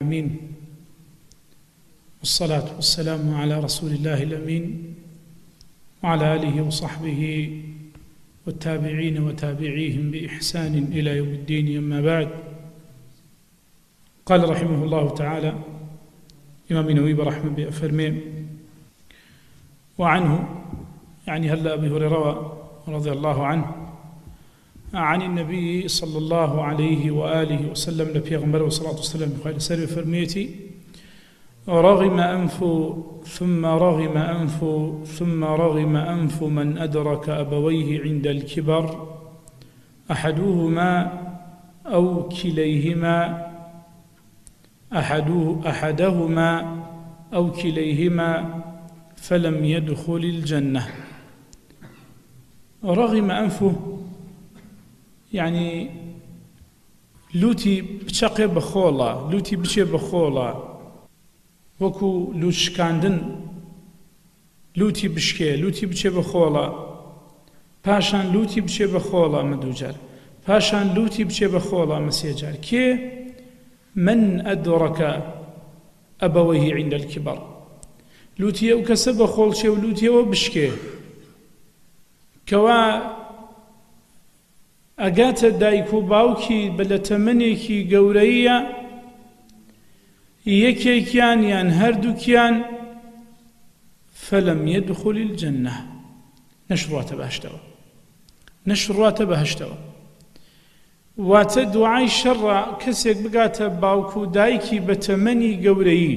آمين. والصلاة والسلام على رسول الله الأمين وعلى آله وصحبه والتابعين وتابعيهم بإحسان إلى يوم الدين. أما بعد، قال رحمه الله تعالى إمام نووي برحمة بأفرمي وعنه، يعني هلا أبي هريرة رضي الله عنه، عن النبي صلى الله عليه وآله وسلم لبيغمبر والصلاة والسلام بخير سر فرميتي: رغم أنف ثم رغم أنف ثم رغم أنف من أدرك أبويه عند الكبر أحدهما أو كليهما أحدهما أو كليهما فلم يدخل الجنة. رغم أنفه يعني لوتي بشقي بخولا، لوتي بشي بخولا، وكو لوشكاندن لوتي بشكي، لوتي بشي بخولا، پاشان لوتي بشي بخولا مدوجار، پاشان لوتي بشي بخولا مسيجار. كي من أدرك أبويه عند الكبر، لوتي أو كسب خول شي ولوتي أو بشكي كوا ئەگاتە دایک و باوکی بە لە تەمەنێکی گەورەیە، یەکێکیان یان هەردووکیان فەلەم یەدخول الجەنە، نەشڕواتە بەهەشتەوە، نەشڕواتە بەهەشتەوە. واتە دوعای شەڕە کەسێک بگاتە باوک و دایکی بە تەمەنی گەورەیی،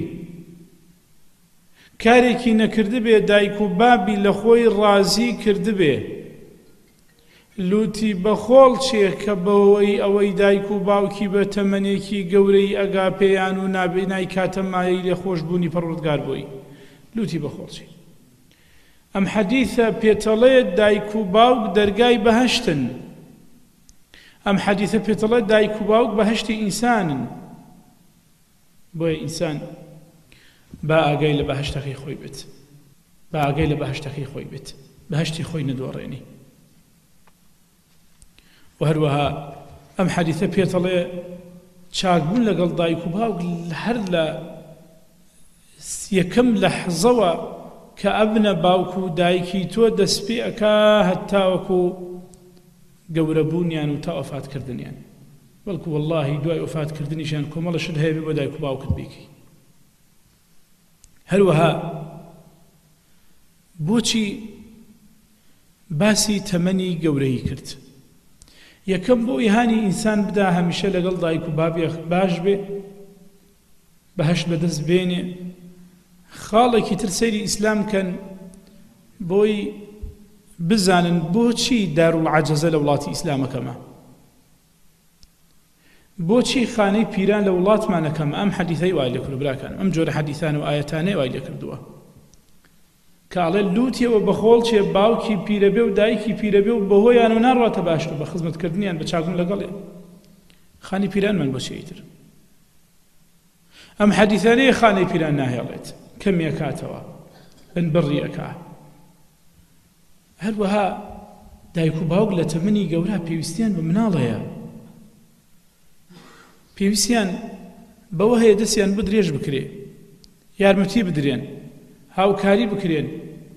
کارێکی نەکردبێ، دایک و بابی لە خۆی ڕازی کردبێ، لوتی بەخۆڵ چێ کە بەوەی ئەوەی دایک و باوکی بە تەمەنێکی گەورەی ئەگا پێیان و نابێنای کاتە مایەی لێ خۆشبوونی پەروەردگار بۆی، لوتی بەخۆڵ چێ. ئەم حەدیثە پێتەڵێت دایک و باوک دەرگای بەهەشتن، ئەم حەدیثە پێتەڵێت دایک و باوک بەهەشتی ئینسانن. بۆیە ئینسان با ئاگای لە بەهەشتەکەی خۆی بێت، با ئاگای لە بەهەشتەکەی خۆی بێت، بەهەشتی خۆی نەدۆڕێنی. وهروها ئەم حەدیثە پێتەڵێ چاکبوون لەگەڵ دایک و باوک هەر لە یەکەم لەحزەوە کە ئەبنە باوک و دایکی تۆ دەست پێ ئەکا هەتاوەکو گەورەبوونیان و تا ئۆفاتکردنیان، بەڵکو وەڵڵاهی دوای ئۆفاتکردنیشیان کۆمەڵەشت هەیە بۆ دایک و باوکت بیکەی. هەروەها بۆچی باسی تەمەنی گەورەی کرد؟ یەکەم بۆ ئیهانی ئینسان بدا هەمیشە لەگەڵ دایک و بابی باش بێ، بەهەشت بەدەست بێنێ. خاڵێکی تر سەیری ئیسلام کەن بۆی بزانن بۆچی دارولعەجەزە لە وڵاتی ئیسلامەکەمە، بۆچی خانەی پیران لە وڵاتمانەکەمە. ئەم حەدیثەی وای لێ کرد براکان، ئەم جۆرە حەدیثان و ئایەتانەی وای لێ کردووە کاڵێ لوتیەوە بەخۆڵ چێ باوکی پیرەبێ و دایکی پیرەبێ و بەهۆیان و ناڕواتە باشتر بە خزمەتکردنیان بە چاکبوون لەگەڵێ. خانی پیرانمان بۆ چێتر ئەم حەدیثانەیە خانەی پیران ناهێڵێت، کەمیەکاتەوە بن بڕیەکە. هەروەها دایک و باوک لە تەمەنی گەورە پێویستیان بە مناڵەیە، پێویستیان بەوە هەیە دەستیان بۆ درێژ بکرێ، یارمەتی بدرێن، هاوکاری بکرێن،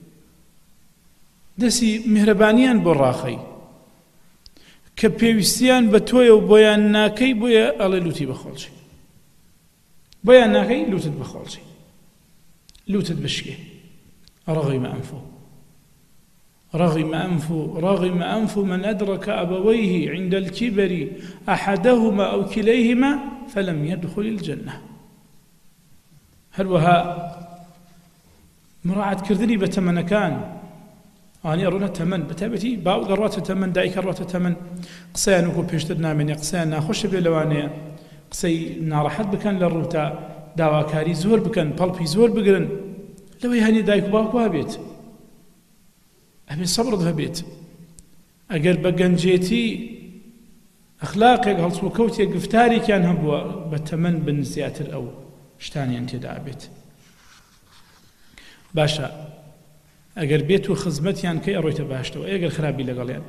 دەستی میهرەبانیان بۆ ڕاخەی کە پێویستیان بە تۆیە و بۆیان ناکەی، بۆیە ئەڵێ لوتی بەخۆڵچی، بۆیان ناکەی لوتت بەخۆڵچی، لوتت بشکێ. رغم أنفه رغم أنفه رغم أنف من أدرك أبويه عند الكبر أحدهما أو كليهما فلم يدخل الجنة. هەروەها مراعات کردنی بە تەمەنەکان، ئانی ئەڕۆنە تەمەن، بەتایبەتی باوک ئەڕواتە تەمەن، دایک ئەڕواتە تەمەن، قسەیان وەکو پێشتر نامێنێ، قسەیان ناخۆشە بێ لەوانەیە، قسەی ناڕەحەت بکەن لە ڕووتا، داواکاری زۆر بکەن، پەڵپی زۆر بگرن، لەوەی هەنی دایک و باوک وابێت، ئەبێ سەبرت هەبێت. ئەگەر بە گەنجێتی ئەخلاقێک هەڵسوکەوتێک گفتارێکیان هەبووە، بە تەمەن بن زیاتر ئەو شتانیان تێدا بێت. باشە ئەگەر بێت و خزمەتیان کەی ئەڕۆیتە باشتەوە، ئەگەر خراپی لەگەڵیان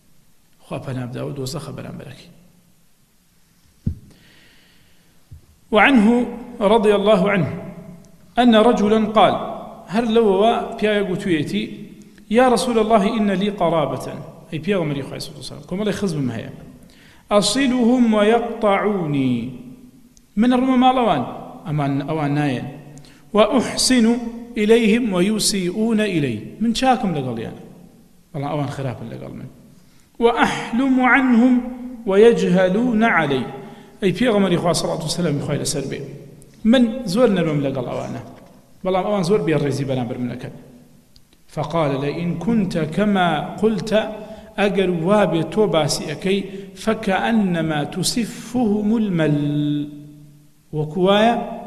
خوا پەنابداوە دۆزەخە بەرامبەرەکەی. وعنه رضي الله عنه أن رجلا قال هل لو بيا قوتويتي يا رسول الله إن لي قرابة أي بيا غمري خايس وصل كم الله يخزب ما هي أصلهم ويقطعوني من الرمى مالوان أمان أوان ناين وأحسن إليهم ويسيئون إلي من شاكم لقال يعني والله أوان خراب لقال من وأحلم عنهم ويجهلون علي أي في غمر إخوة صلى الله عليه وسلم يخوي لسربي من زورنا لهم لقال أوانا والله أوان زور بيرزي بنابر منك فقال لئن كنت كما قلت أجر وابي توباسي أكي فكأنما تسفهم المل وكوايا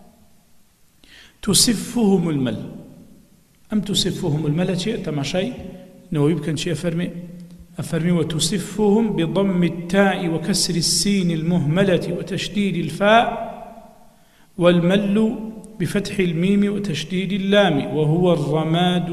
تسفهم المل أم تسفهم المل شيء تماشي نو يمكن شيء أفرمي وتسفهم بضم التاء وكسر السين المهملة وتشديد الفاء والمل بفتح الميم وتشديد اللام وهو الرماد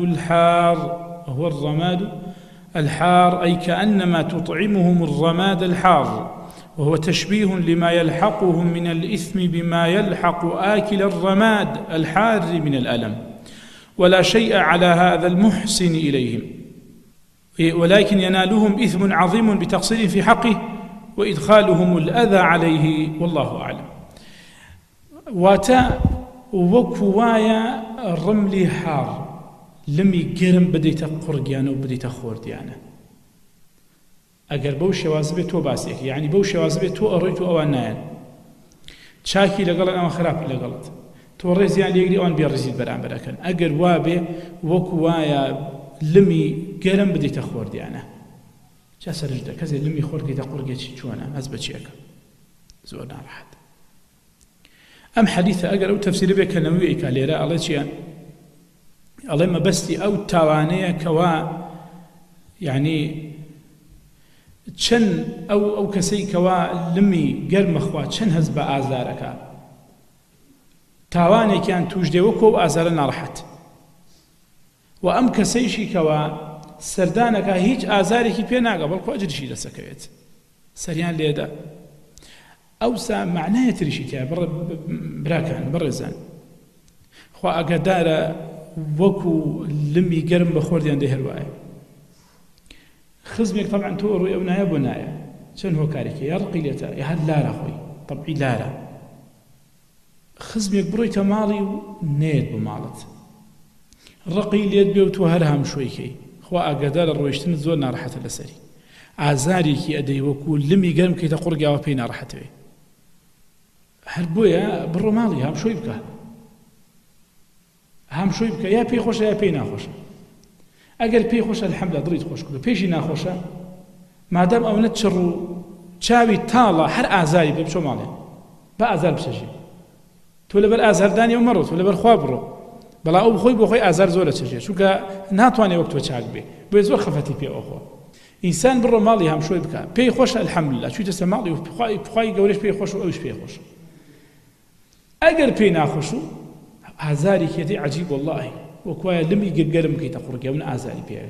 الحار أي كأنما تطعمهم الرماد الحار وهو تشبيه لما يلحقهم من الإثم بما يلحق آكل الرماد الحار من الألم ولا شيء على هذا المحسن إليهم ولكن ينالهم إثم عظيم بتقصير في حقه وإدخالهم الأذى عليه والله أعلم واتا وكوايا الرمل حار لم يقرم بديت قرقيانا وبديت خورديانا اگر بو شوازبه تو باسيك يعني بو شوازبه تو أريتو أوانايان شاكي لقلت أما خراب لقلت تو رزيان ليقري أوان بيرزيد بران براكن اگر وابه وكوايا لمي قرم بديت خورديانا جا سرجده كذا لمي خورقي تقرقي چوانا هزبه چيكا زورنا راحت أم حديث أجر أو تفسير بك نوعي كاليرا الله شيئا الله ما بستي أو توانية كوا يعني شن أو كسي كوا لمي قرم أخوات شن هزب آزارك تواني كان توجدي وكو آزارنا رحت وأم كسيشي كوا سردانك هيج آزارك بينا قبل كو أجر شي لسكويت سريان ليدا أوسع معناه تريشيتها براكان برزان خو أقدار وكو لمي قرم بخوردي عند هرواي خزمك طبعا تورو يبنايا بنايا شن هو كاريكي يرقي ليتا يهد لارا خوي طبعي لارا خزمك بروي تمالي نيد بمالت رقي ليت بيوتو هرهم شويكي خو أقدار الرويشتن زورنا راحة لسري عزاري كي أدي وكو لمي قرم كي تقرقا وبينا راحة بي هربويا بالرومالي هم شوي بك يا بي خوش يا بي ناخوش اگر بي خوش الحمد لله ضريت خوش كله بيشي ناخوشه ما دام او نتشرو تشاوي تالا هر ازاري بشو مالي با ازار بشجي تولى بل ازار داني ومرت ولا بل خوابرو بلا او بخوي ازار زوله تشجي شو كا ناتواني وقت وچاك بي بيزور خفتي بي اخو انسان بالرومالي هم شوي بك بي خوش الحمد لله شو تسمالي بخوي قولش بي خوش اوش بي خوش اگر بي ناخوشو آزاری كيتي عجيب والله وكوايا لم يقرم كي تقرق من آزاري بيها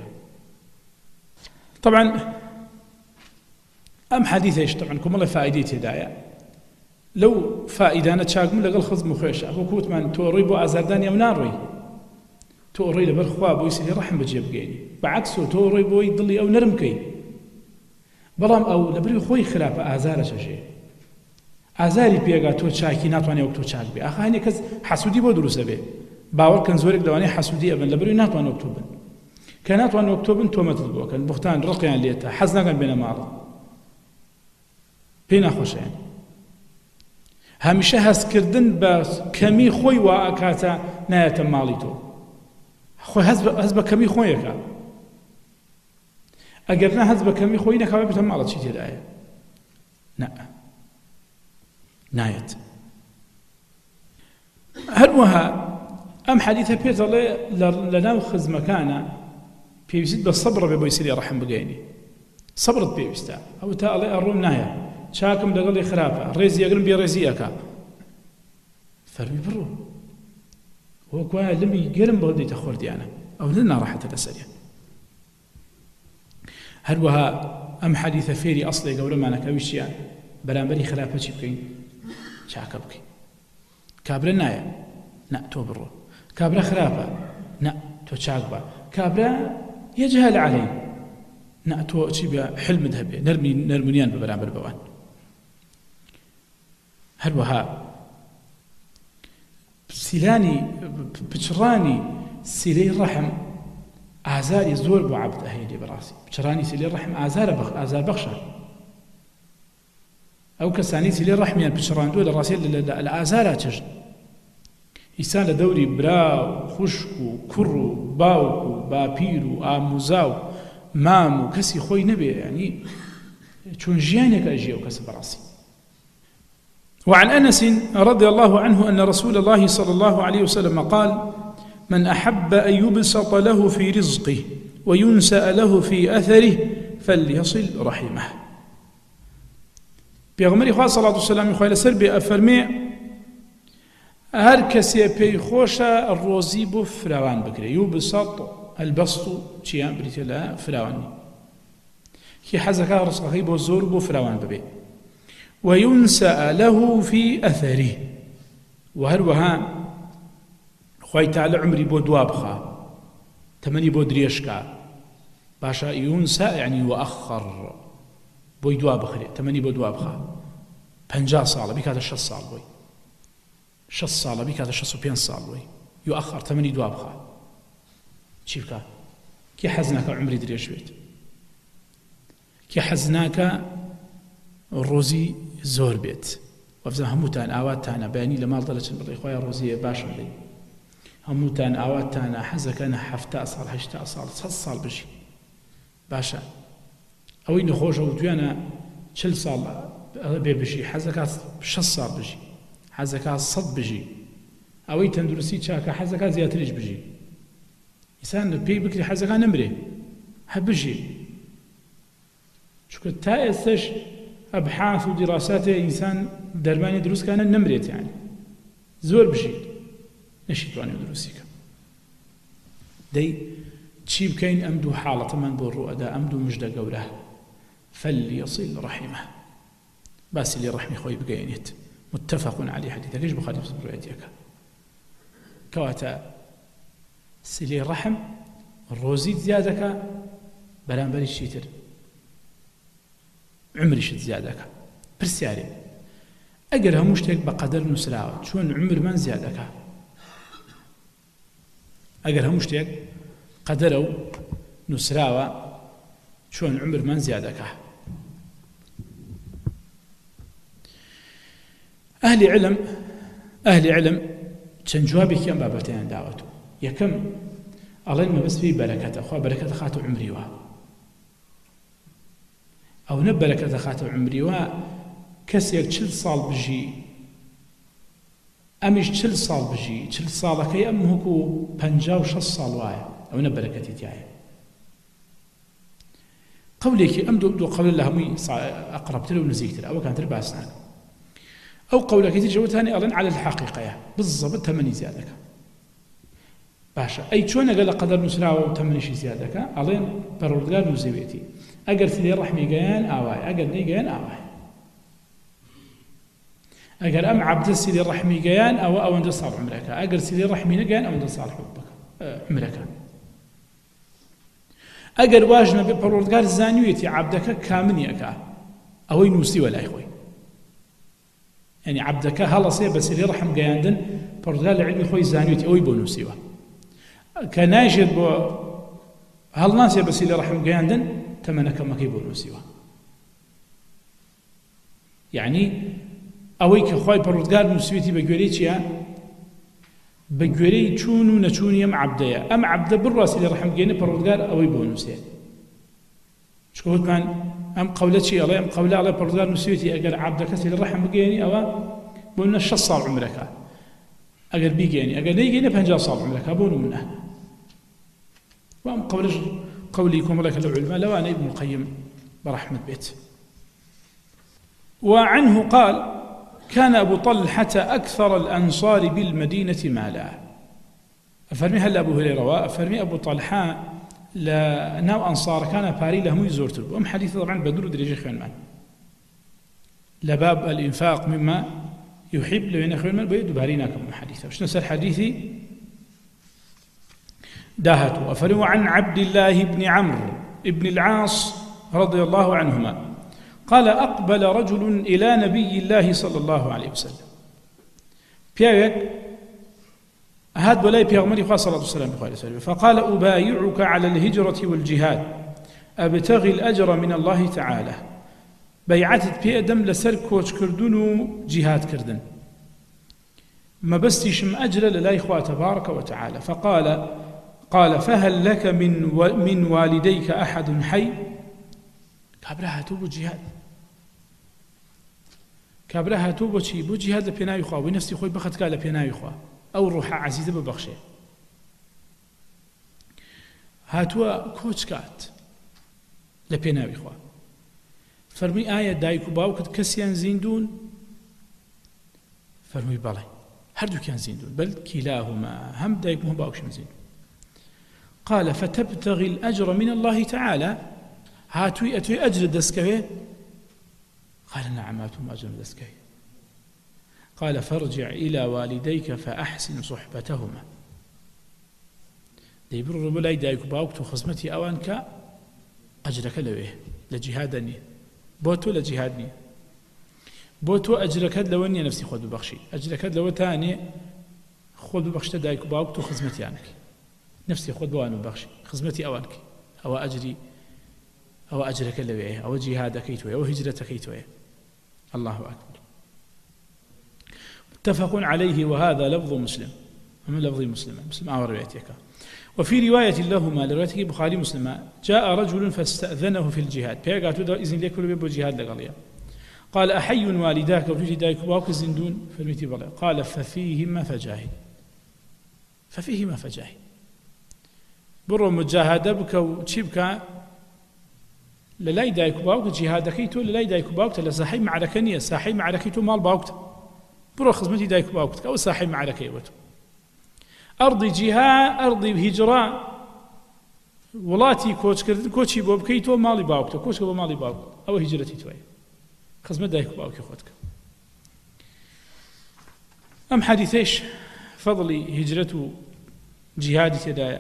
طبعا أم حديث إيش طبعا كم الله فائدة هدايا لو فائدة أنا تشاق من لقل خزم وخيشة وكوت من توري بو آزاردان يمناروي توري لبرخوا بو يسيري رحم بجيب جيني بعكسه توري بو يضلي أو نرمكي بلام أو لبري خوي خلاف آزار شيء آزاری پیگا تو چاکی ناتوانی وقت تو چاک بی آخه هنی کس حسودی بود درسته بی باور کن زورک دوانی حسودی ابن لبری ناتوانی وقت بن كاناتوانی وقت بن تو متل بو کن بختان رقیان لیتا حزنا کن بین مال بین خوش يعني همیشه هست کردن با کمی خوی و اکاتا نیت مالی تو خوی هز با کمی خوی که اگر نه هز با کمی خوی نکاوی بتم مالت چی تدایه نه نايت هروها أم حديثة بيتر لنا خز مكانا بيبسيد بالصبر بيسيري رحم بقيني صبرت بيبستا أو تالي الروم نايا شاكم دقل خرافة ريزي يقرم بيريزيكا فرمي برو هو كوايا لم يقرم بغدي تخور ديانا أو لنا راحة الأسرية هروها أم حديثة فيري أصلي قولما أنا كويشيان برامبري خلافة بكين شاكا بكين کابرا نایە نا تۆ بڕۆ، کابرا خراپە نا تۆ چاک بە، کابرا یەجهل عەلەی نا تۆ چی بە حلمت هەبێ نەرمونیان بە بەرامبەر بەوان. هەروەها سیلانی پچڕانی سیلەی ڕەحم ئازاری زۆر بۆ عەبد ئەهێنێ بەڕاستی. پچڕانی سیلەی ڕەحم ئازار بەخشە. ئەو کەسانی سیلەی ڕەحمیان پچڕاندووە لە ڕاستی لە ئازارا چەژن. ئینسان لە دەوری برا و خوشک و کوڕ و باوک و باپیر و ئاموزا و مام و کەسی خۆی نەبێ، یعنی چۆن ژیانێک ئەژیە و کەسە بەڕاستی. وعن أنس رضي الله عنه أن رسول الله صلى الله عليه وسلم قال: من أحب أن يبسط له في رزقه وينسأ له في أثره فليصل رحمه. پیغمبری خوا صلی الله علیه و سلم خوای لەسەر بێ ئەفەرمێ هەر کەسێ پێی خۆشە ڕۆزی بۆ فراوان بکرێ. یوبسط البسط چیان بریتە لە فراوانی، کی حەزەکە ڕزقەکەی بۆ زۆر بۆ فراوان ببێ. وينسأ له في أثره، وهروها خوای تعالی عمری بۆ دوا بخا، تەمەنی بۆ درێژکە. باشە ينسأ يعني يؤخر، بۆی دوا بخرێ، تەمەنی بۆ دوا بخا. 50 ساڵە بیکاتە 60 ساڵ بۆی، 60 ساڵە بیکاتە 65 ساڵ بۆی، يؤخر تەمەنی دوا بخا. چی بکە؟ کی حەز ناکە عمری درێژ بێت، کی حەز ناکە ڕۆزی زۆر بێت. وەفزە هەمووتان ئاواتانە بەیانی لە ماڵ دەچن بڵێ خۆیان ڕۆزیە باشم بێ، هەمووتان ئاواتانە حەزەکەنە 70 ساڵ 80 ساڵ 100 ساڵ بژی. باشە ئەوەی نەخۆشە و توێنە 40 ساڵ بێ بژی، حەزەکە 60 ساڵ بژی، حەزەکە 100 بژی. ئەوەی تەندروستی چاکە حەزەکە زیاتریش بژی. ئینسان پێی بکری حەزەکە نەمرێ هەبژی، چونکە تا ئێستش أبحاث و دراسات إنسان درماني دروس كان نمرت، يعني زور بشيء نشيد واني دروسيك دي تشيب كاين أمدو حالة من بورو أدا أمدو مجد قوله فليصل رحمه. بس اللي رحمي خوي بقينيت متفق عليه حديثك ايش بخاري في روايتك كواتا سلي الرحم الروزيت زيادك بلان بري الشيتر عمري شد زيادك برسياري أجر هموشتك بقدر نسراوة شون عمر من زيادك أجر هموشتك قدروا نسراوة شون عمر من زيادك. أهل علم چەند جوابێکی ئەم بابەتەیان داوەتەوە. یەکەم ئەڵێن مەبەست پێی بەرەکەتە، خوا بەرەکەتە خاتە عمریوە. ئەو نە بەرەکەتە خاتە عمریوە کەسێک 40 ساڵ بژی، ئەمیش 40 ساڵ بژی، 40 ساڵەکەی ئەم وەکو 56 ساڵ وایە، ئەو نە بەرەکەتی تایە. قولێکی ئەم دوو قەول لە هەمووی ئەقرەبترە و نزیکترە، ئەوە کانتر باس ناکەم. أو قولك جوتاني ألن على الحقيقة بالضبط تمني زيادك باشا أي شون قال قدر نسراوه وتمني شي زيادك ألن بردقار نزيويتي أقر سيدي رحمي جيان آواي أقر ني جيان آواي أقر أم عبد سيدي رحمي جيان أو أنت صار عمرك أقر سيدي رحمي نجيان أو أنت صار حبك عمرك أقر واجنا بردقار زانيويتي عبدك كامنيك أو ينوسي ولا إخوي يعني عبدك هلا صيب بس اللي رحم جاندن برتغال علمي خوي زانيوتي أو يبونو سوا كان يجد بو هل ناس بس اللي رحم جاندن تمنك ما كيبونو سوا يعني أويك خوي برتغال نسويتي بجوريتشيا بجوري تشونو نشوني أم عبديا أم عبد بالراس اللي رحم جاندن برتغال أو يبونو سوا شكوت من أم قولتي الله أم قول الله برتغال نسويتي أجر عبدك سيل الرحم بيجيني أو بقولنا 6 صار عمرك أجر بيجيني أجر نيجيني 50 صار عمرك أبونه منه. وأم قوليكم لك العلماء لو أنا ابن القيم برحمة بيت. وعنه قال كان أبو طلحة أكثر الأنصار بالمدينة مالا. أفرمي هل أبو هريرة أفرمي أبو طلحة لا ناو أنصار كان باري لهم يزورتوا. أم حديث طبعا بدر درجة خيان مان لباب الإنفاق مما يحب لو ينخوين من بيد باريناكم حديثا وش نسأل حديثي داهته أفروا عن عبد الله بن عمرو بن العاص رضي الله عنهما قال أقبل رجل إلى نبي الله صلى الله عليه وسلم بياك هاد ولاي بيغمري صلى الله عليه وسلم فقال أبايعك على الهجرة والجهاد أبتغي الأجر من الله تعالى بيعتت بيأدم لسر كوش كردون جهاد كردن ما بستيش أجر لله إخوة تبارك وتعالى قال فهل لك من والديك أحد حي كابرها توبو جهاد كابرها توبو شي بو جهاد لبيناوي إخوة ونفسي خوي بخت قال لبيناوي إخوة أو روح عزيزة ببخشي هاتوا كوش كات لبيناوي إخوة فرمي آية دايكو باوكت كسيان زيندون فرمي بالي هردو كان زيندون بل كلاهما هم دايكو هم باوكش من زيندون قال فتبتغي الأجر من الله تعالى هاتوي أتوي أجر دسكوي قال نعم هاتوي أجر دسكوي قال فارجع إلى والديك فأحسن صحبتهما ديبر ربلاي دايكو باوكتو خصمتي أوانك أجرك لويه لجهادني بوتو لجهادني بوتو أجرك لوني نفسي خذ ببخشي أجرك لو تاني خذ ببخشت دايكو باوكتو خصمتي عنك نفسي خذ بوانو ببخشي خصمتي أوانك أو أجري أو أجرك لويه أو جهادك كيتويه أو هجرتك كيتويه الله أكبر متفق عليه وهذا لفظ مسلم ومن لفظ مسلم أو روايتك وفي رواية لهما لرواية بخاري مسلم جاء رجل فاستأذنه في الجهاد فيقاتوا دو إذن ليكل بيبو جهاد لقليا قال أحي والداك وجوتي دايك باوك زندون فرميتي بلا قال ففيهما فجاهد برو مجاهدة بك وشيبك للاي دايك باوك جهادكيتو للاي دايك باوك لساحي معركنية ساحي معركيتو مال باوك برو خزمتي دايك باوك أو ساحي معركيوتو أرضي جهاد أرضي هجرة ولاتي كوتشي بوبكيتو مالي باوكتو كوتشي بو مالي باوك أو هجرتي توي خزمت دايك باوك خودك أم حديثيش فضلي هجرته جهادي تدايا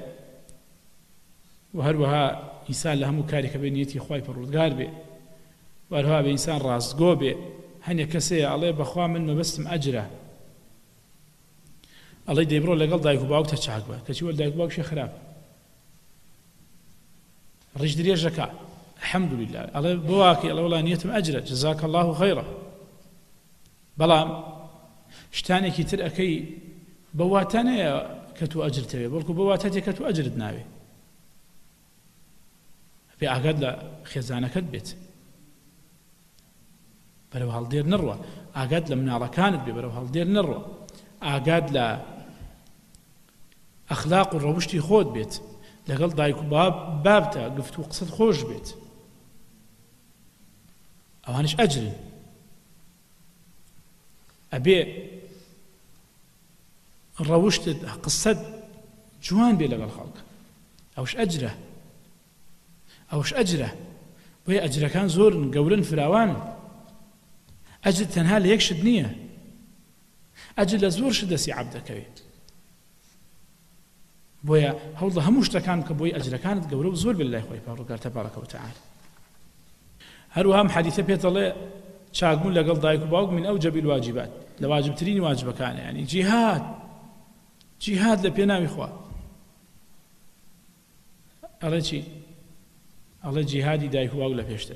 وهروها إنسان لها مكاركة بنيتي خواي پروردگار بي وهروها بإنسان رازقو بي هنيا كسي عليه بخوا من مبستم أجره الله يدبروا لقل دايكو باوك تشعق به كشي ول دايكو باوك شي خراب ريش دريج ركع الحمد لله الله بواكي الله والله نيتم أجره جزاك الله خيرا بلام شتاني كي تر أكي بواتاني كتو أجر تبي بلكو بواتاتي كتو أجر دناوي في أقاد لا خزانة كدبت بلو هالدير نروى أقاد لمنارة كانت بلو هالدير نروى أقاد لا أخلاق الروشتي خود بيت لقل دايكو بابتا قفتو قصد خوش بيت أو هنش أجري أبي الروشت قصد جوان بي لقل خلق أوش أجره وهي أجره كان زور قولن فراوان أجل تنها ليكشد نية أجل زور شدسي عبدك بيت بويا هوضا هموش تكان كبوي أجل كانت قولو زور بالله خوي بارو تبارك وتعالى هل هم حديثة بيت الله شاقمون لقل دايكو باوك من أوجب الواجبات لواجب ترين واجب كان يعني جهاد لبيناوي إخوة الله جهادي دايكو باوك لبيشتره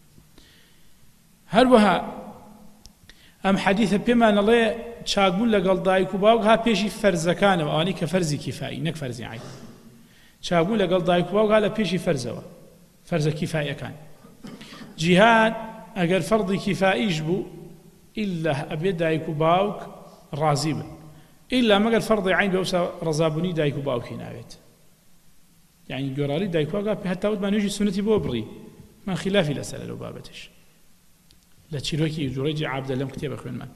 هل أم حديثة بما نڵێ چاکبوون لەگەڵ دایک و باوک ها پێشی فەرزەکانەوە ئەوانەی کە فەرزی کیفایی نەک فەرزی عین چاکبوون لەگەڵ دایک و باوک ها لە پێشی فەرزەوە فەرزە کیفاییەکان جیهاد ئەگەر فەرضی کیفاییش بوو ئیلا ئەبێ دایک و باوک ڕازی بن ئیلا مەگەر فەرضی عین بێ وسا ڕەزابوونی دایک و باوکی ناوێت یعنی گۆڕاری دایک و باوک هەتا وت مانوێژی سونەتی بۆ بڕی من خلافی لەسەر لەو بابەتش لا تشيروكي جوريجي عبد الله كتاب أخوين من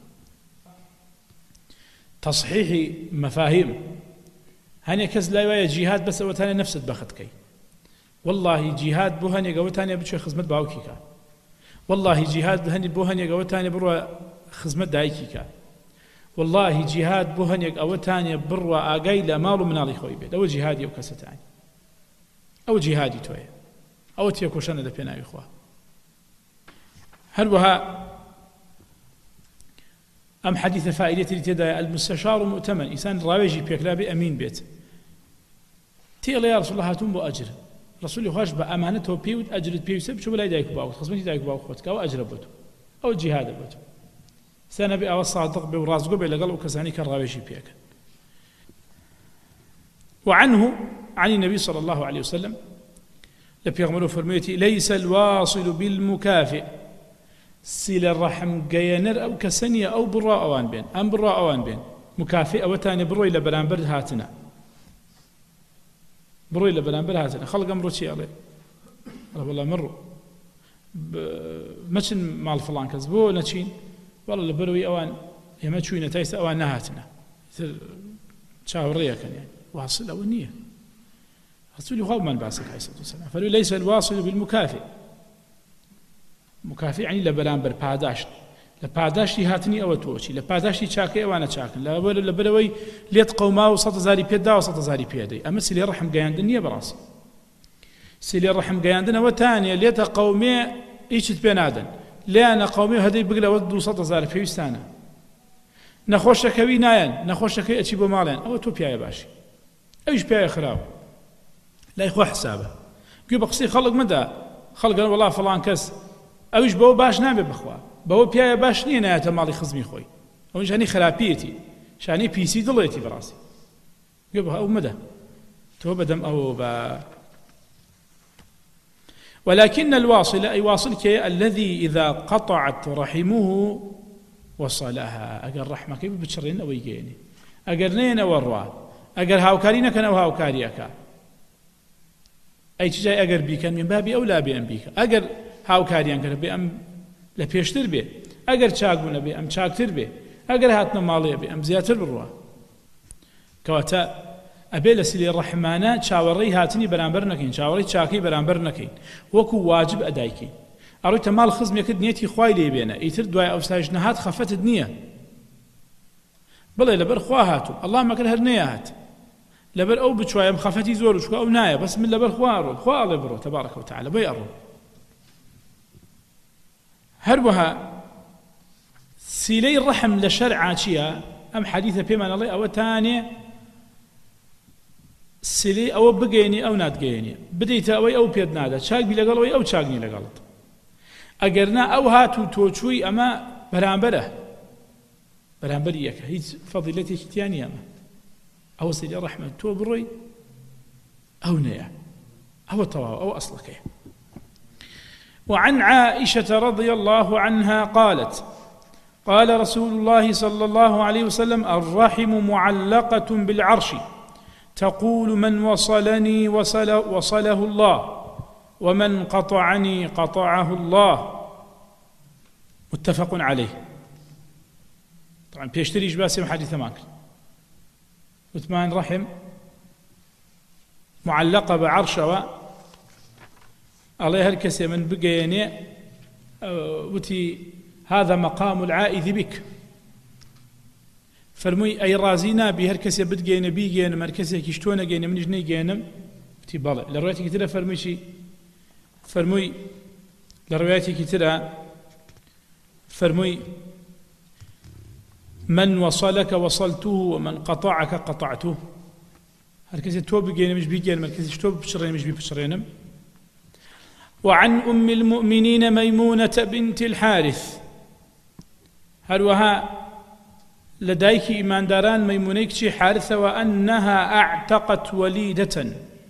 تصحيح مفاهيم هني كز لا يوايا جهاد بس وتاني نفس بختكي والله جهاد بوهني قوتاني بتشوي خدمة باوكيكا والله جهاد بوهني قوتاني بروا خدمة دايكيكا والله جهاد بوهنيك أو تانية بروا آقاي لا مالو منالي خوي بيت أو جهادي أو كستاني أو جهادي توي أو تيكوشنا لبينا إخوة هروها أم حديث فائدة لتدايا المستشار مؤتمن إنسان راويجي بيكلابي أمين بيت تيغلي يا رسول الله هاتون بو أجر رسول الله بأمانته بيود أجرت بيوسب شو بلا يدايك باو خصمتي دايك باو خوتك أو أجر بوتو أو جهاد بوتو سنبي أو الصادق برازقو بلا قلب كساني كراويجي بيك وعنه عن النبي صلى الله عليه وسلم لبيغمروا فرميتي ليس الواصل بالمكافئ سيل الرحم جينر أو كسنية أو براء أوان بين أم براء أوان بين مكافئة وتاني بروي لبرانبر هاتنا بروي لبرانبر هاتنا خلق أمرو شيء عليه والله مروا ماشن مال فلان كذبو نتشين والله لبروي أوان يما تشوينا تايس أوان نهاتنا شاورية كان يعني واصل أو النية رسول الله من بعثك عليه الصلاة والسلام فليس الواصل بالمكافئ مكافئ يعني لبرانبر پاداش لپاداشی هاتنی ئەوە تۆچی لە پاداشی چاکەی ئەوانە چاکن لە بەرەوەی لێت قەوما و 100,000 پێدا و 100,000 پێدەی ئەمە سلێ ڕەحم گەیاندن نییە بەڕاستی سلێ ڕەحم گەیاندنەوە تانیە لێتە قەومێ هیچت پێ نادەن لێیانە قەومێ هەدەی بگرەوە 200,000 پێویستانە نەخۆشەکەوی نایەن نەخۆشەکەی ئەچی بۆ ماڵێن ئەوە تۆ پیایە باشی ئەویش پیایە خراوە لای خۆ حسابە گوێ بە قسەی خەڵک مەدا خەڵگەن وەڵا فڵان کەس ئەویش بەوە باش نابێ بخوا بەوە پیایە باش نییە نایەتە ماڵی خزمی خۆی ئەوە شانی خراپیەتی شانی پیسی دڵێتی بەڕاستی گوێ بە ئەو مەدە تۆ بەدەم ئەوە بە ولكن الواصل أي واصل كي الذي إذا قطعت رحمه وصلها أجر رحمة كيف بتشرين أو يجيني أجر نين أو الروا أجر هاوكارينا كان أو هاوكاريكا أي شيء أجر بيك من باب أولى بأم بيك أجر هاوكاريان كان بأم لبيشتر به أجر شاقون به أم شاقتر به أجر هاتنا مالية به أم زياتر بالروا كواتا أبي لسيلي الرحمانة شاوري هاتني برانبر نكين شاوري شاكي برانبر نكين وكو واجب أدايكين أروي تمال خزم يكد نيتي خواي لي بينا يتر دواي أو ساجنهات خفت الدنيا بلي لبر خواهاتو الله ما كان هرنيات لبر أو بشوية مخفتي زور وشكو أو نايا بس من لبر خوارو خواه الله برو تبارك وتعالى بيأرو هربها سيلي الرحم لشرع شيا أم حديثة بيمان الله أو تاني سيلي أو بقيني أو ناتقيني بديت أو بيد نادا شاق بي لقلوي أو شاقني لقلط أقرنا أو هاتو توشوي أما برامبريك هي فضيلتي اجتياني أما أو سيلي الرحمة تو بروي أو نيا أو طواو أو أصلك وعن عائشة رضي الله عنها قالت قال رسول الله صلى الله عليه وسلم الرحم معلقة بالعرش تقول من وصلني وصله الله ومن قطعني قطعه الله متفق عليه طبعا بيشتريش باسم حديث ماك وثمان رحم معلقة بعرشه الله هالكسي من بقيني وتي هذا مقام العائذ بك فرموي أي رازينا بهالكسي بدقينا بيجينا مركزي كيشتونا جينا من جني جينا تي بالله لروايتي كتير فرموي شي فرموي لروايتي كتير فرموي من وصلك وصلته ومن قطعك قطعته هالكسي تو بيجينا مش بيجينا مركزي شتو بشرينا مش بيبشرينا وعن أم المؤمنين ميمونة بنت الحارث هروها لديك إيمان داران ميمونيك حارثة وأنها أعتقت وليدة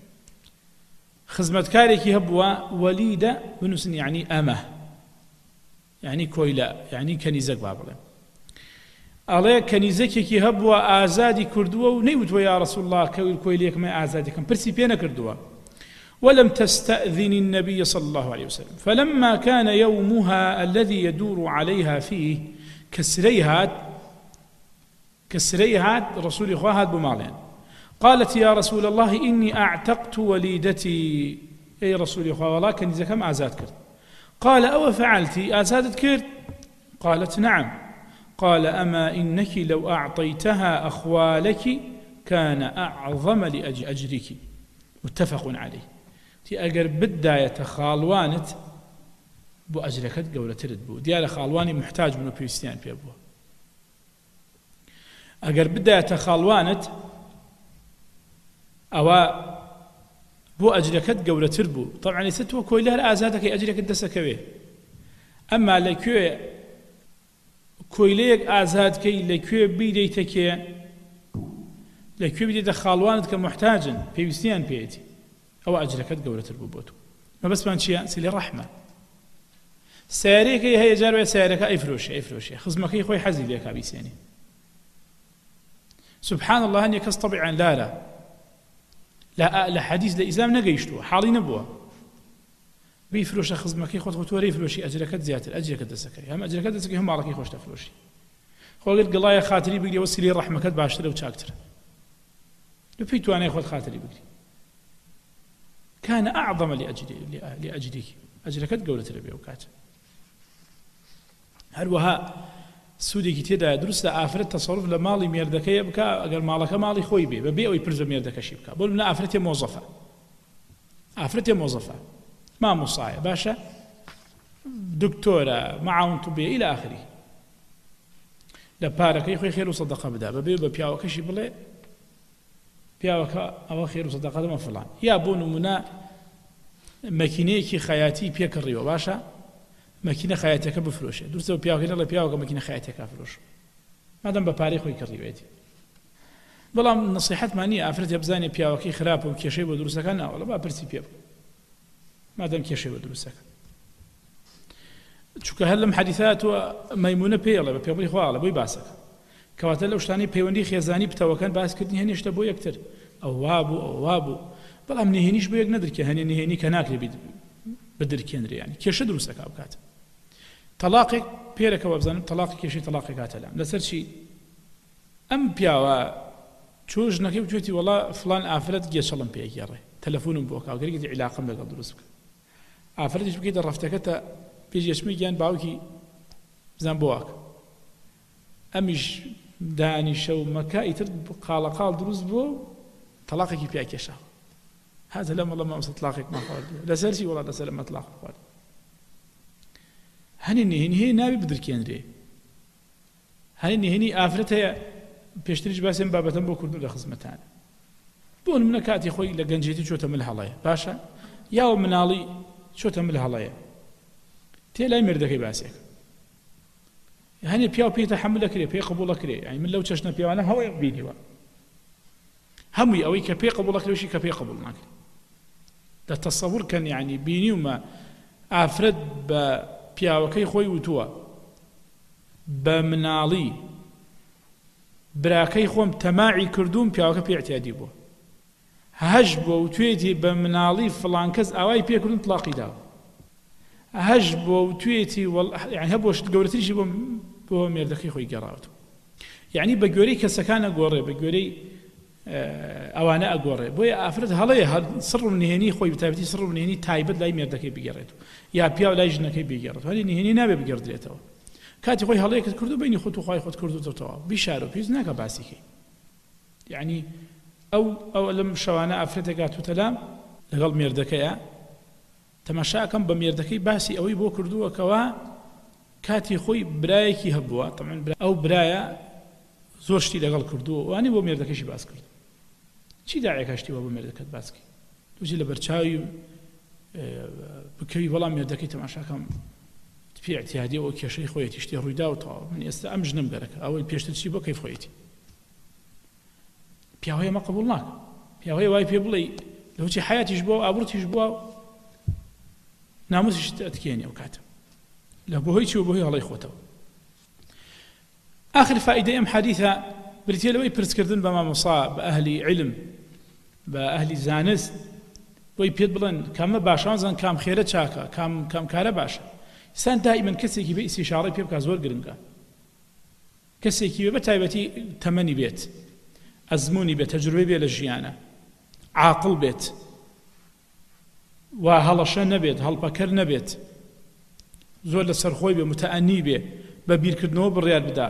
خزمت كاريك هبوا وليدة بنسن يعني أمه يعني كويلا يعني كنيزك بابلا عليه كنيزك هبوا آزادي كردوا ونيوتوا يا رسول الله كويليك ما آزادكم برسي بينا كردوا ولم تستأذن النبي صلى الله عليه وسلم فلما كان يومها الذي يدور عليها فيه كسريهات رسول إخوة بمالين قالت يا رسول الله إني أعتقت وليدتي أي رسول إخوة ولكن إذا كم آزاد كرت قال أو فعلتي آزادت كرت قالت نعم قال أما إنك لو أعطيتها أخوالك كان أعظم لأجرك متفق عليه تي أجر بداية خالوانت بو أجركت قولة ترد بو ديال خالواني محتاج منو بيستيان بي أبوه أجر بداية خالوانت أو بو أجركت قولة تربو طبعا يستوى كويلها آزادك أجرك الدسكوي أما لكوي كويليك آزاد كي لكوي بيديتك لكوي بيديت خالوانت كمحتاجا بيستيان بيتي أو أجركت قولة تربو بوتو ما بس ما نشيا سيلي رحمة ساريك هي جاروية ساريك أي فروشي خزمك خوي حزي ليك أبيسيني سبحان الله أن يكس طبعا لا حديث لإسلام نقيشتو حالي نبوه بيفروش خزمك خود خطوري فروشي أجركت زيادة أجركت دسكي هم أجركت دسكي هم على كي خوش تفروشي خو قلت قلايا خاطري بقدي وصلي رحمة كد باشتر وشاكتر لو بيتو أنا خود خاطري بقدي كان أعظم لأجرك أجركت قولة ربي وكات هروها سودی کی تیدا درست آفرت تصرف لمالی میردکی بکا اگر مالک مالی خوی بی ببی اوی پرز میردکشی بکا بول من آفرت موظفة ما مصايا باشا دكتورة معاون طبية إلى آخره لبارك يخوي خير وصدقة بدا ببي ببياو كشي بلي بياو أو خير وصدقة ما فلان يا بون منا ماكينيكي خياتي بيك الريو باشا ماكينة خياتك بفروشه درست بياو كنا لا بياو ماكينة خياتك بفروش مادام بباري خوي كريويتي بلام نصيحت ماني أفرت يبزاني بياو كي خراب وكيشي بدرست كان ولا ما برسي بياو مادام كيشي بدرست كان چونکە هەر لەم حەدیثات و مەیمونە پێڵێ بە پێڵی خواڵە بۆی باسەکە کەواتە لەو شتانی پەیوەندی خێزانی پتەوەکان باسکردنی هەنێشتە بۆ یەکتر ئەو وابوو بەڵام نهێنیش بۆ یەک نەدرکە هەنێ نهێنی کە ناکرێ بدرکێنرێ یانی کێشە دروستەکە بکات تەلاقێک پێرەکەوە بزانم تەلاقی کێشەی تەلاقی کاتە لام لەسەر چی ئەم پیاوە چۆ ژنەکەی بتوێتی وەڵا فڵان ئافرەت گێچەڵم پێگێڕێ تەلەفۆنم بۆ کاوگەرێکی عیلاقەم لەگەڵ دروست بکە ئافرەتیش بکەیتە ڕەفتەکەتە پێشێشمی گیان باوکی بزان بۆواک ئەمیش دانیشە و مەکە ئیتر قاڵەقاڵ دروست بووە و تەلاقێکی پیا کێشا هذا لەم وەڵام مەمسە تەلاقێک ماخوارد لەسەر چی وەڵا لەسەر ئەمە تەلاق خوارد هەنی نهێنی ناوی بدرکێنرێ هەنی نهێنی ئافرەت هەیە پێشتریش باسێن بابەتەم بۆ کردو لە خزمەتان بۆ نمونە کاتی خۆی لە گەنجێتی چۆتە مل هەڵەیە باشە یاوە مناڵی چۆتە مل هەڵەیە تێلای مردەکەی باسێک هەنێ پیاو پێی تەحەمل ئەکرێ پێی قبوڵ ئەکرێ یعنی من لەو چەشنە پیاوانە هەوڵێک بینیوە هەمووی ئەوەی کە پێی قبوڵ ئەکرێوشی کە پێی قبوڵ ناکرێ دەتەسەوور کەن یعنی بینیومە ئافرەت بە پیاوەکەی خۆی وتووە بە مناڵی براکەی خۆم تەماعی کردووم پیاوەکە پێی اعتیادی بووە هەش بۆ وتوێتی بە مناڵی فڵان کەس ئاوای پێکردن تەلاقی داوە هەش بۆ توێتی یعنی هەبوو شت گەورەتریشی بۆ مێردەکەی خۆی گەڕاوەتەوە یعنی بە گوێرەی کەسەکان ئەگۆڕێ بە گوێرەی ئەوانە ئەگۆڕێ بۆیە ئافرەت هەڵەیە سڕ و نهێنی خۆی بەتایبەتی سڕ و نهێنی تایبەت لای مێردەکەی بگەڕێتەوە یا پیاو لای ژنەکەی بگەڕێت هەلی نهێنی نابێ بگەڕدرێتەوە کاتی خۆی هەڵەیەکت کردو بینی خۆت و خوای خۆت کردوتەوە بیشارە پێویست ناکە باسیکەی یعنی ئەو لەم شەوانە ئافرەتێک هاتووتە لام لەگەڵ مێردەکەیە تەماشاکەم بە مێردەکەی باسی ئەوەی بۆ کردووەکەوە کاتی خۆی برایەکی هەبووە تەمەن ئەو برایە زۆر شتی لەگەڵ کردووە وانی بۆ مێردەکەیشی باس کرد چی داعیەکە شتیوە بۆ مێردەکەت باسکەی دووجی لە بەرچاوی بکەوی بەڵام مێردەکەی تەماشاکەم پێ اعتیادی ئەو کێشەی خۆیەتی شتی ڕوویداوەتەوە من ئێستا ئەم ژنم گەرەکە ئەوەی پێشتر چی بۆ کەی خۆیەتی پیاوەیە مە قبوڵ ناکە پیاوەیە وای پێ بڵێ لەوچی حیاتیش بووە ئابڕوتیش بووە ناموسیش تەتکێنێ ئەو کاتە لە بۆهۆی چی و بۆهۆی هەڵەی خۆتەوە آخر فائدەی ئەم حەدیثە بریتیە لەوەی پرسکردن بە مامۆسا بە ئەهلی علم بە ئەهلی زانست بۆی پێت بڵێن کامە باشە زان کام خێرە چاکە کام کارە باشە ئینسان دائیمەن کەسێکی بە ئیستیشارەی پێ بکات زۆر گرنگە کەسێکی بە تایبەتی تەمەنی بێت ئەزموونی بێت تەجروبەی بێت لە ژیانە عاقڵ بێت و هەڵەشە نەبێت هەڵپەکەر نەبێت زۆر لە سەرخۆی بێ متەئەنی بێ ببيركردنەوە بڕیار بدا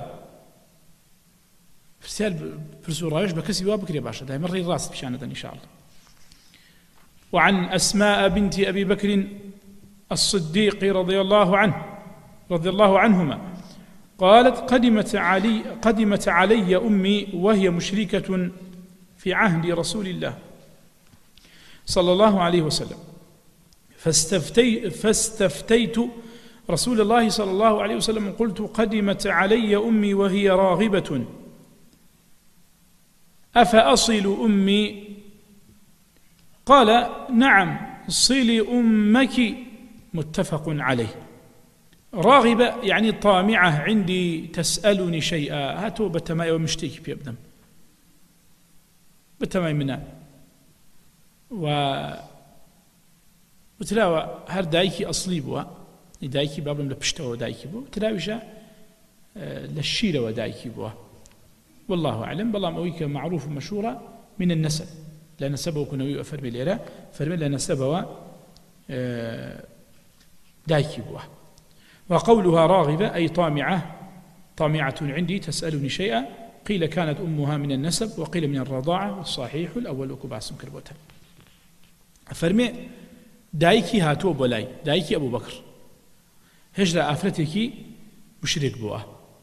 پرسیار پرس و ڕاوێژ بە کەسی وا بکرێ باشە دایمە ڕێی ڕاست پیشانەدەن ئینشاءالله. وعن أسماء بنت أبي بكر الصديق رضي الله عنهما قالت قدمت علي أمي وهي مشركة في عهد رسول الله صلى الله عليه وسلم فاستفتيت رسول الله صلى الله عليه وسلم قلت قدمت علي أمي وهي راغبة أفأصل أمي؟ قال نعم صلي أمك متفق عليه. راغبة يعني طامعة عندي تسألني شيئا هاتو بتماي ومشتيك بيبدم بتماي منا وتلاوى هر دايكي أصلي بوا دايكي بابم لبشتوا دايكي بوا تلاويشا للشيرة ودايكي بوا والله أعلم. بلام أويك معروف ومشهورة من النسب لا نسبه كنوي وفرمي ليرا فرمي لا نسبه دايكي بوا. وقولها راغبة أي طامعة عندي تسألني شيئا قيل كانت أمها من النسب وقيل من الرضاعة والصحيح الأول وكباس كربوتها. فرمي دايكي هاتو بولاي دايكي أبو بكر هجرة أفرتكي مشرك بوا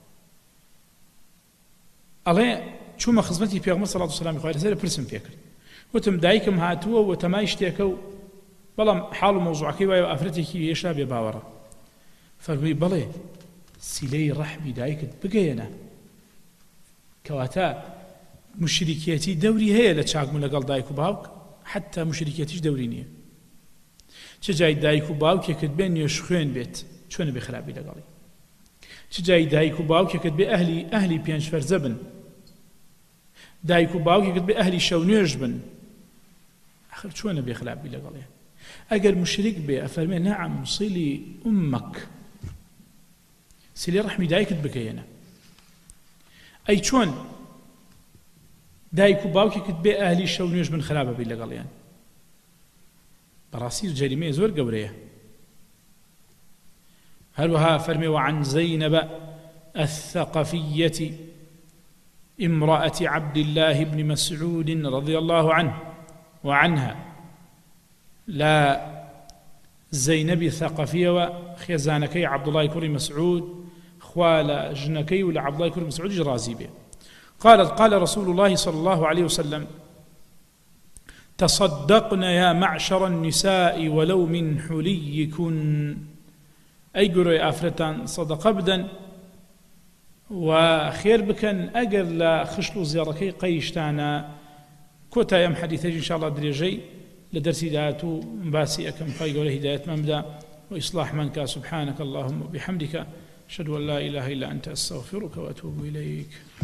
الله شو ما خزمتي بيغمر صلى الله عليه وسلم خير سير برسم فيكر وتم دايكم هاتو وتمايشتيكو بلام حال موضوعك وأفرتكي يشاب يباورا فرمي بلي سيلي رحمي دايكت بقينا كواتا مشركيتي دوري هي لتشاق من لقل دايكو باوك حتى مشركيتيش دوري نية چجاي دايكو باوك يكد بين يشخين بيت شون بخرابي لقلي چجاي دايكو باوك يكد بأهلي بيانش فرزبن دايكو باوك يكد بأهلي شونيش بن آخر شون بخرابي لقلي أجر مشرك بي أفرمي نعم صلي أمك سيلي رحمي دايكت بكينا أي شون دايكو باوكي كتبي أهلي شونيش بن خرابة بي لقاليان براسيل جريمة زور قوريه. هلوها فرمي وعن زينب الثقفية امرأة عبد الله بن مسعود رضي الله عنه وعنها لا زينب الثقفية وخيزانكي عبد الله كري مسعود خوال جنكي ولا عبد الله كري مسعود جرازي به. قال رسول الله صلى الله عليه وسلم تصدقنا يا معشر النساء ولو من حليكن أي قرأ أفرتان صدق أبدا وخير بكن أجر لا خشلو زياركي قيشتانا كوتا يم حديثي إن شاء الله دريجي لدرس هدايته مباسي أكم خير وله هداية ممدى وإصلاح منك سبحانك اللهم وبحمدك أشهد أن لا إله إلا أنت أستغفرك وأتوب إليك.